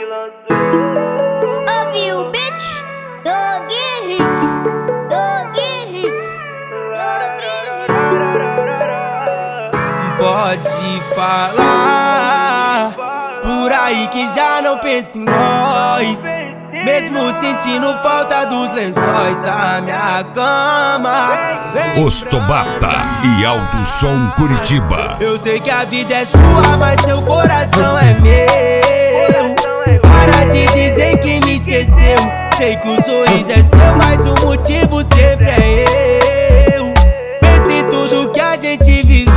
Ouviu, bitch? Dog hits, dog hits, dog hits. Pode falar por aí que já não pensa em nós, mesmo sentindo falta dos lençóis da minha cama. Ostobata e Alto Som Curitiba. Eu sei que a vida é sua, mas seu coração é meu. Para de dizer que me esqueceu. Sei que o sorriso é seu, mas o motivo sempre é eu. Pense em tudo que a gente viveu.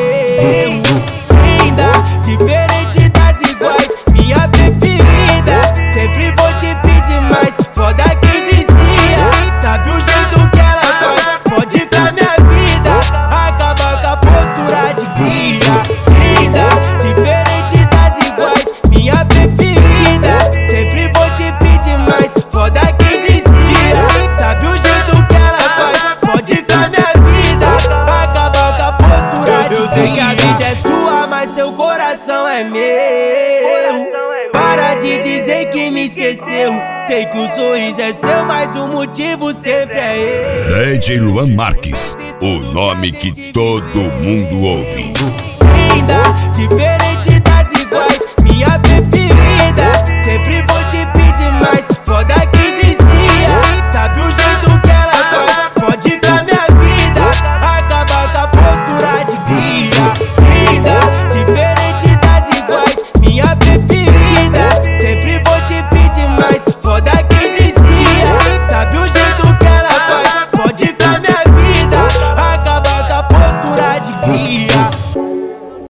Linda, diferente das iguais, minha preferida. Sempre vou te pedir mais, foda que vicia. Sabe o jeito que ela faz, fode com a minha vida. Acaba com a postura de cria. Linda, diferente das iguais, minha preferida. Sempre vou te pedir mais, foda que vicia. Sabe o jeito que ela faz, fode com a minha vida. Acaba com a postura de cria. Eu sei que a vida é sua, mas seu coração é meu. Para de dizer que me esqueceu. Sei que o sorriso é seu, mas o motivo sempre é eu. DJ Luan Marques, o nome que todo mundo ouve.